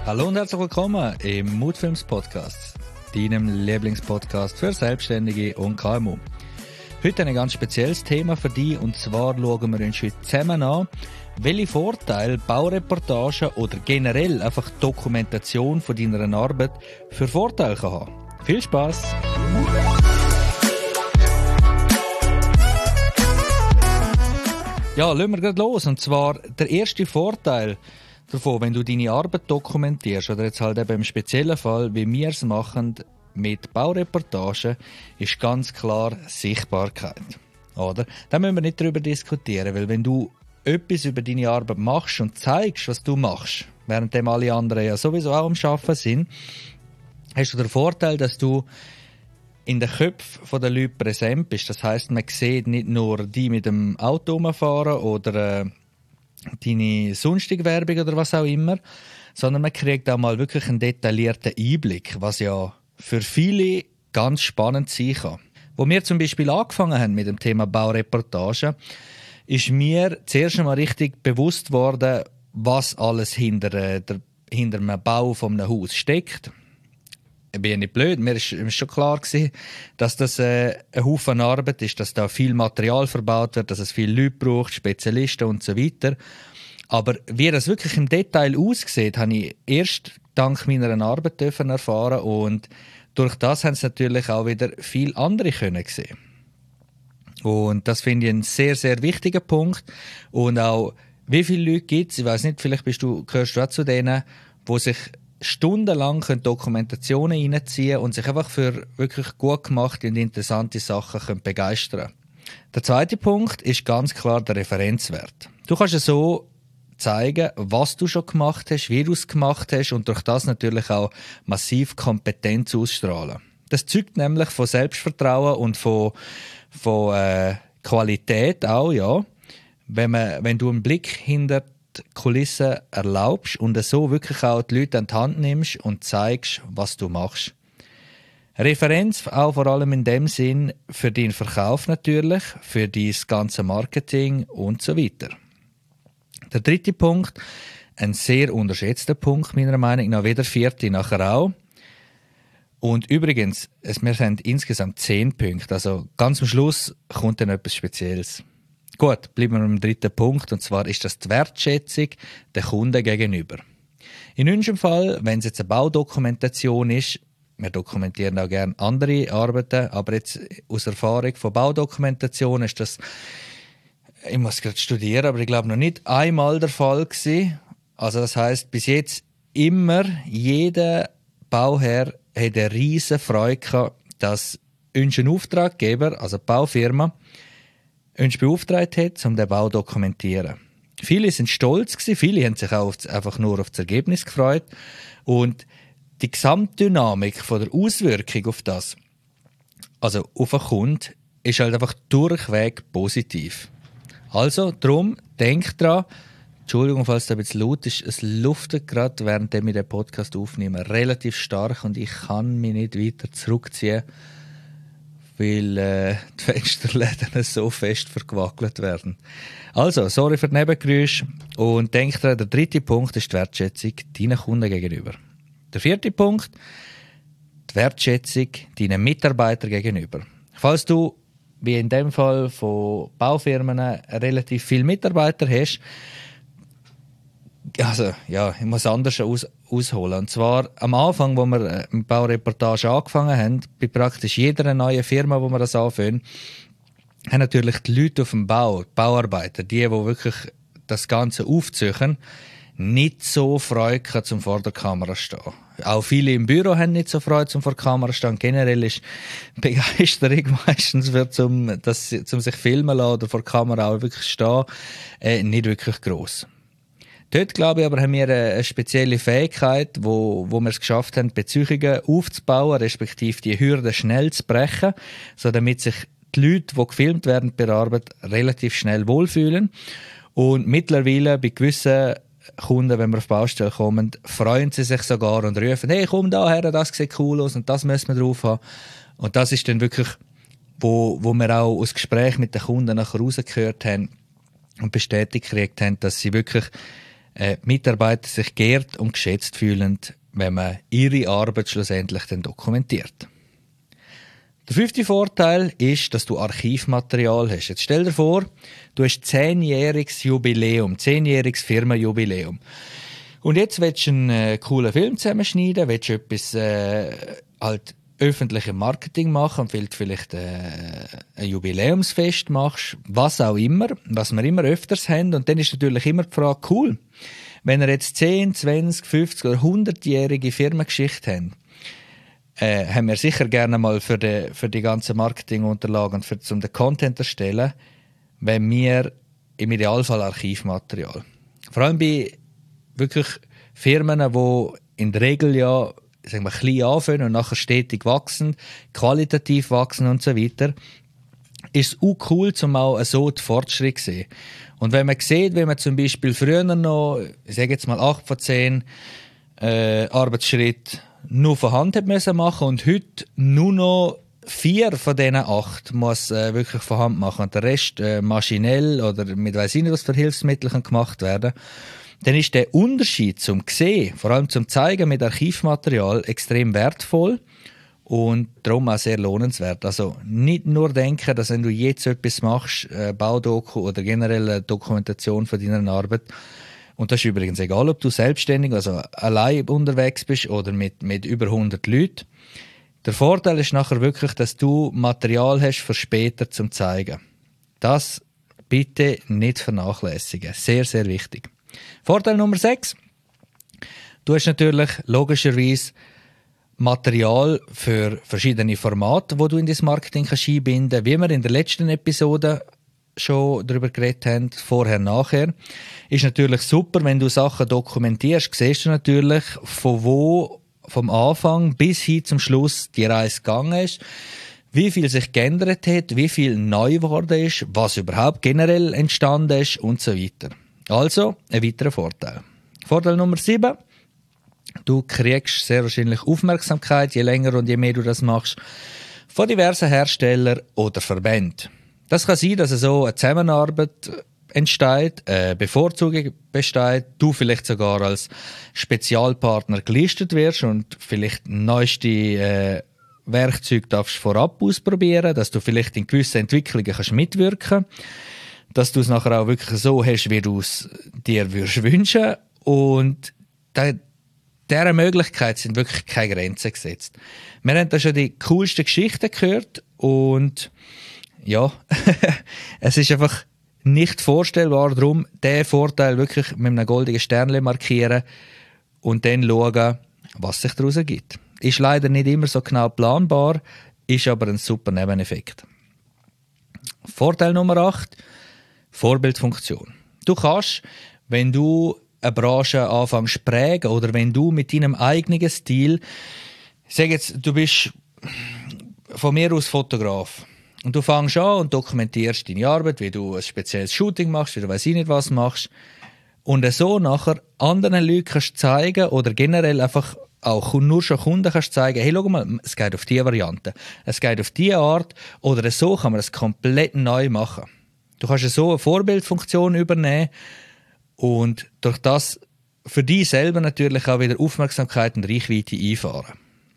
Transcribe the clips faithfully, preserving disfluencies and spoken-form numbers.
Hallo und herzlich willkommen im Mutfilms Podcast, deinem Lieblingspodcast für Selbstständige und K M U. Heute ein ganz spezielles Thema für dich, und zwar schauen wir uns heute zusammen an, welche Vorteile Baureportagen oder generell einfach Dokumentation von deiner Arbeit für Vorteile kann haben. Viel Spaß! Ja, lassen wir gleich los. Und zwar der erste Vorteil davon, wenn du deine Arbeit dokumentierst, oder jetzt halt eben im speziellen Fall, wie wir es machen mit Baureportagen, ist ganz klar Sichtbarkeit. Oder? Da müssen wir nicht darüber diskutieren, weil wenn du etwas über deine Arbeit machst und zeigst, was du machst, während alle anderen ja sowieso auch am Arbeiten sind, hast du den Vorteil, dass du in den Köpfen der Leute präsent bist. Das heisst, man sieht nicht nur die mit dem Auto rumfahren oder äh, deine sonstige Werbung oder was auch immer, sondern man kriegt auch mal wirklich einen detaillierten Einblick, was ja für viele ganz spannend sein kann. Wo wir zum Beispiel angefangen haben mit dem Thema Baureportage, ist mir zuerst einmal richtig bewusst worden, was alles hinter, äh, der, hinter einem Bau von einem Haus steckt. Ich bin ja nicht blöd, mir ist, mir ist schon klar gewesen, dass das äh, ein Haufen Arbeit ist, dass da viel Material verbaut wird, dass es viele Leute braucht, Spezialisten und so weiter. Aber wie das wirklich im Detail aussieht, habe ich erst dank meiner Arbeit dürfen erfahren, und durch das haben es natürlich auch wieder viele andere können sehen. Und das finde ich einen sehr, sehr wichtigen Punkt. Und auch, wie viele Leute gibt es, ich weiss nicht, vielleicht bist du, gehörst du auch zu denen, die sich stundenlang Dokumentationen reinziehen und sich einfach für wirklich gut gemachte und interessante Sachen können begeistern können. Der zweite Punkt ist ganz klar der Referenzwert. Du kannst ja so zeigen, was du schon gemacht hast, wie du es gemacht hast, und durch das natürlich auch massiv Kompetenz ausstrahlen. Das zeugt nämlich von Selbstvertrauen und von, von äh, Qualität auch, ja. Wenn, man, wenn du einen Blick hinter Kulissen erlaubst und so wirklich auch die Leute an die Hand nimmst und zeigst, was du machst. Referenz auch vor allem in dem Sinn für deinen Verkauf natürlich, für dein ganze Marketing und so weiter. Der dritte Punkt, ein sehr unterschätzter Punkt meiner Meinung nach, wie der vierte nachher auch. Und übrigens, wir haben insgesamt zehn Punkte, also ganz am Schluss kommt dann etwas Spezielles. Gut, bleiben wir beim dritten Punkt, und zwar ist das die Wertschätzung der Kunden gegenüber. In unserem Fall, wenn es jetzt eine Baudokumentation ist, wir dokumentieren auch gerne andere Arbeiten, aber jetzt aus Erfahrung von Baudokumentation ist das, ich muss gerade studieren, aber ich glaube noch nicht einmal der Fall gewesen. Also das heisst, bis jetzt immer jeder Bauherr hat eine riesen Freude gehabt, dass unser Auftraggeber, also die Baufirma, uns beauftragt hat, um den Bau zu dokumentieren. Viele sind stolz gewesen, viele haben sich auch einfach nur auf das Ergebnis gefreut, und die Gesamtdynamik von der Auswirkung auf das, also auf den Kunden, ist halt einfach durchweg positiv. Also, darum, denkt dran, Entschuldigung, falls es ein bisschen laut ist, es luftet gerade, während wir den Podcast aufnehmen, relativ stark, und ich kann mich nicht weiter zurückziehen, weil äh, die Fensterläden so fest vergewackelt werden. Also, sorry für die Nebengeräusche, und denkt dran, der dritte Punkt ist die Wertschätzung deinen Kunden gegenüber. Der vierte Punkt, die Wertschätzung deinen Mitarbeitern gegenüber. Falls du, wie in dem Fall von Baufirmen, relativ viele Mitarbeiter hast, also, ja, ich muss anders aus, ausholen. Und zwar am Anfang, wo wir mit Baureportage angefangen haben, bei praktisch jeder neuen Firma, wo wir das anfangen, haben natürlich die Leute auf dem Bau, die Bauarbeiter, die, die wirklich das Ganze aufziehen, nicht so Freude gehabt, zum vor der Kamera zu stehen. Auch viele im Büro haben nicht so Freude, zum vor der Kamera zu stehen. Generell ist Begeisterung meistens für, zum, das, zum sich filmen lassen oder vor der Kamera auch wirklich stehen, äh, nicht wirklich gross. Dort, glaube ich, aber haben wir eine spezielle Fähigkeit, wo, wo wir es geschafft haben, Beziehungen aufzubauen, respektive die Hürden schnell zu brechen, so damit sich die Leute, die gefilmt werden bei der Arbeit, relativ schnell wohlfühlen. Und mittlerweile bei gewissen Kunden, wenn wir auf Baustelle kommen, freuen sie sich sogar und rufen, hey, komm da her, das sieht cool aus und das müssen wir drauf haben. Und das ist dann wirklich, wo, wo wir auch aus Gesprächen mit den Kunden nachher rausgehört haben und bestätigt gekriegt haben, dass sie wirklich äh, Mitarbeiter sich geehrt und geschätzt fühlen, wenn man ihre Arbeit schlussendlich dann dokumentiert. Der fünfte Vorteil ist, dass du Archivmaterial hast. Jetzt stell dir vor, du hast zehnjähriges Jubiläum, zehnjähriges Firmenjubiläum. Und jetzt willst du einen äh, coolen Film zusammenschneiden, willst du etwas äh, halt öffentliches Marketing machen und vielleicht, vielleicht äh, ein Jubiläumsfest machst, was auch immer, was wir immer öfters haben. Und dann ist natürlich immer die Frage, cool, wenn ihr jetzt zehn, zwanzig, fünfzig oder hundertjährige Firmengeschichte habt, äh, haben wir sicher gerne mal für die, für die ganzen Marketingunterlagen, für, um den Content zu erstellen, wenn wir im Idealfall Archivmaterial. Vor allem bei wirklich Firmen, die in der Regel ja sagen wir, klein anfangen und nachher stetig wachsen, qualitativ wachsen und so weiter, ist es auch cool, um auch so den Fortschritt zu sehen. Und wenn man sieht, wenn man zum Beispiel früher noch, ich sage jetzt mal acht von zehn äh, Arbeitsschritte nur von Hand hat müssen machen und heute nur noch vier von diesen acht muss äh, wirklich von Hand machen und der Rest äh, maschinell oder mit weiss ich nicht was für Hilfsmitteln gemacht werden, dann ist der Unterschied zum Sehen, vor allem zum Zeigen mit Archivmaterial, extrem wertvoll und darum auch sehr lohnenswert. Also nicht nur denken, dass wenn du jetzt etwas machst, äh, Baudoku oder generell eine Dokumentation von deiner Arbeit, und das ist übrigens egal, ob du selbstständig, also allein unterwegs bist oder mit, mit über hundert Leuten. Der Vorteil ist nachher wirklich, dass du Material hast für später zum Zeigen. Das bitte nicht vernachlässigen. Sehr, sehr wichtig. Vorteil Nummer sechs. Du hast natürlich logischerweise Material für verschiedene Formate, wo du in das Marketing kannst einbinden kannst. Wie wir in der letzten Episode schon darüber geredet haben, vorher, nachher, ist natürlich super, wenn du Sachen dokumentierst, siehst du natürlich, von wo vom Anfang bis hin zum Schluss die Reise gegangen ist, wie viel sich geändert hat, wie viel neu geworden ist, was überhaupt generell entstanden ist und so weiter. Also, ein weiterer Vorteil. Vorteil Nummer sieben. Du kriegst sehr wahrscheinlich Aufmerksamkeit, je länger und je mehr du das machst, von diversen Herstellern oder Verbänden. Das kann sein, dass so eine Zusammenarbeit entsteht, eine Bevorzugung besteht, du vielleicht sogar als Spezialpartner gelistet wirst und vielleicht neueste äh, Werkzeuge darfst vorab ausprobieren, dass du vielleicht in gewissen Entwicklungen kannst mitwirken, dass du es nachher auch wirklich so hast, wie du es dir würdest wünschen. Und da, dieser Möglichkeit sind wirklich keine Grenzen gesetzt. Wir haben da schon die coolsten Geschichten gehört und ja, es ist einfach nicht vorstellbar, darum diesen Vorteil wirklich mit einem goldenen Sternchen markieren und dann schauen, was sich daraus ergibt. Ist leider nicht immer so genau planbar, ist aber ein super Nebeneffekt. Vorteil Nummer acht, Vorbildfunktion. Du kannst, wenn du eine Branche anfängst zu prägen oder wenn du mit deinem eigenen Stil, sag jetzt, du bist von mir aus Fotograf und du fängst an und dokumentierst deine Arbeit, wie du ein spezielles Shooting machst, wie du weiss ich nicht was machst und so nachher anderen Leuten kannst zeigen oder generell einfach auch nur schon Kunden kannst zeigen, hey, schau mal, es geht auf diese Variante, es geht auf diese Art oder so kann man es komplett neu machen. Du kannst so eine Vorbildfunktion übernehmen und durch das für dich selber natürlich auch wieder Aufmerksamkeit und Reichweite einfahren.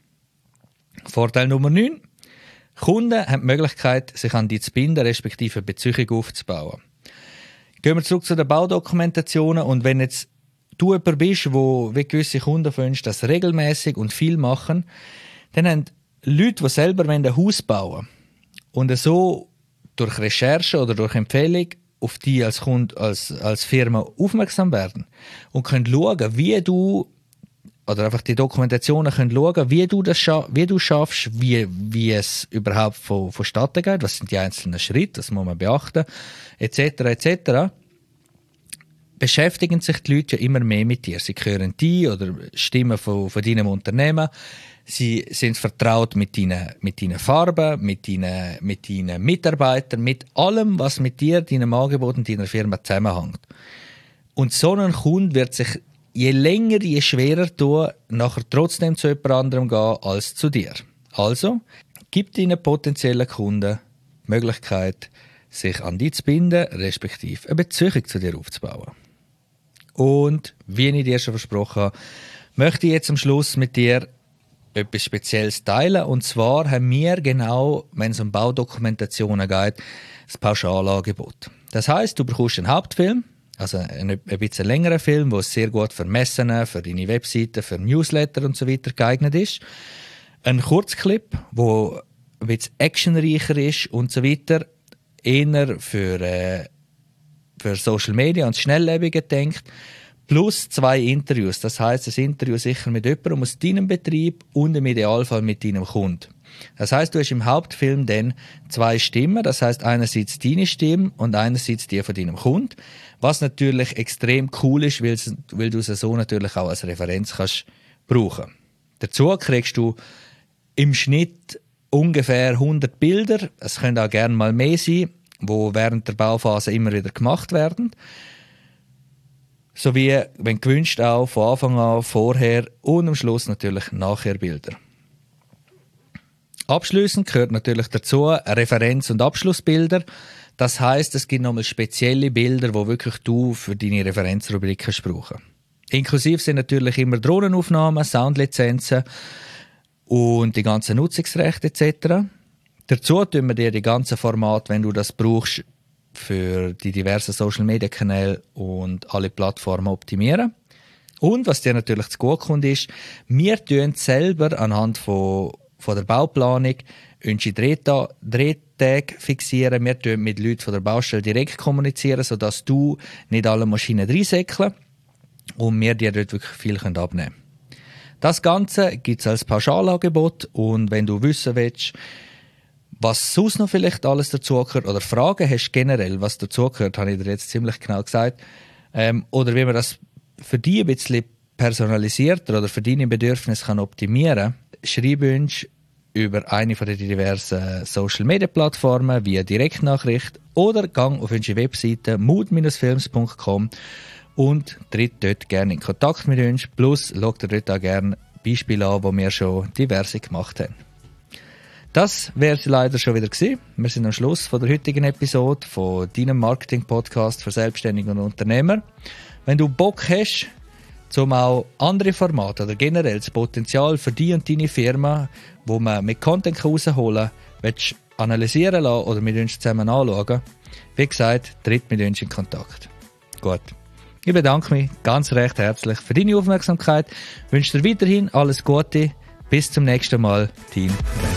Vorteil Nummer neun. Kunden haben die Möglichkeit, sich an dich zu binden, respektive eine Beziehung aufzubauen. Gehen wir zurück zu den Baudokumentationen und wenn jetzt du jemand bist, wo wie gewisse Kunden findest, das regelmäßig und viel machen, dann haben Leute, die selber ein Haus bauen und so durch Recherche oder durch Empfehlung auf die als Kunde, als, als Firma aufmerksam werden und können schauen, wie du, oder einfach die Dokumentationen können schauen, wie du das scha- wie du schaffst, wie, wie es überhaupt von, vonstatten geht, was sind die einzelnen Schritte, das muss man beachten, et cetera et cetera. Beschäftigen sich die Leute ja immer mehr mit dir. Sie hören die oder Stimmen von, von deinem Unternehmen. Sie sind vertraut mit deinen, mit deinen Farben, mit deinen, mit deinen Mitarbeitern, mit allem, was mit dir, deinem Angebot und deiner Firma zusammenhängt. Und so ein Kunde wird sich je länger, je schwerer tun, nachher trotzdem zu jemand anderem gehen als zu dir. Also, gib deinen potenziellen Kunden die Möglichkeit, sich an dich zu binden, respektive eine Beziehung zu dir aufzubauen. Und wie ich dir schon versprochen habe, möchte ich jetzt am Schluss mit dir etwas Spezielles teilen. Und zwar haben wir genau, wenn es um Baudokumentationen geht, das Pauschalangebot. Das heisst, du bekommst einen Hauptfilm, also einen ein bisschen längeren Film, der sehr gut für Messen, für deine Webseiten, für Newsletter und so weiter geeignet ist. Ein Kurzclip, der ein bisschen actionreicher ist und so weiter, eher für, äh, für Social Media und Schnelllebige denkt. Plus zwei Interviews. Das heisst, ein Interview sicher mit jemandem aus deinem Betrieb und im Idealfall mit deinem Kunden. Das heisst, du hast im Hauptfilm dann zwei Stimmen. Das heisst, einerseits deine Stimme und einerseits die von deinem Kunden. Was natürlich extrem cool ist, weil, weil du es so natürlich auch als Referenz kannst brauchen. Dazu kriegst du im Schnitt ungefähr hundert Bilder. Es können auch gerne mal mehr sein, die während der Bauphase immer wieder gemacht werden. Sowie, wenn gewünscht, auch von Anfang an, vorher und am Schluss natürlich nachher Bilder. Abschließend gehört natürlich dazu Referenz- und Abschlussbilder. Das heisst, es gibt nochmal spezielle Bilder, die wirklich du für deine Referenzrubrik kannst brauchen. Inklusiv sind natürlich immer Drohnenaufnahmen, Soundlizenzen und die ganzen Nutzungsrechte et cetera. Dazu tun wir dir die ganzen Formate, wenn du das brauchst, für die diversen Social-Media-Kanäle und alle Plattformen optimieren. Und was dir natürlich zu gut kommt, ist, wir tun selber anhand von, von der Bauplanung unsere Drehta- Drehtage fixieren. Wir tun mit Leuten von der Baustelle direkt kommunizieren, sodass du nicht alle Maschinen reinsäckeln und wir dir dort wirklich viel abnehmen können. Das Ganze gibt es als Pauschalangebot und wenn du wissen willst, was sonst noch vielleicht alles dazugehört oder Fragen hast generell, was dazugehört, habe ich dir jetzt ziemlich genau gesagt. Ähm, oder wie man das für dich ein bisschen personalisierter oder für deine Bedürfnisse kann optimieren kann, schreib uns über eine von den diversen Social-Media-Plattformen via Direktnachricht oder gang auf unsere Webseite mood films punkt com und tritt dort gerne in Kontakt mit uns. Plus schau dir dort auch gerne Beispiele an, die wir schon diverse gemacht haben. Das wäre es leider schon wieder gewesen. Wir sind am Schluss von der heutigen Episode von deinem Marketing-Podcast für Selbstständige und Unternehmer. Wenn du Bock hast, um auch andere Formate oder generell das Potenzial für dich und deine Firma, wo man mit Content rausholen kann, willst du analysieren lassen oder mit uns zusammen anschauen, wie gesagt, tritt mit uns in Kontakt. Gut. Ich bedanke mich ganz recht herzlich für deine Aufmerksamkeit, wünsche dir weiterhin alles Gute, bis zum nächsten Mal, dein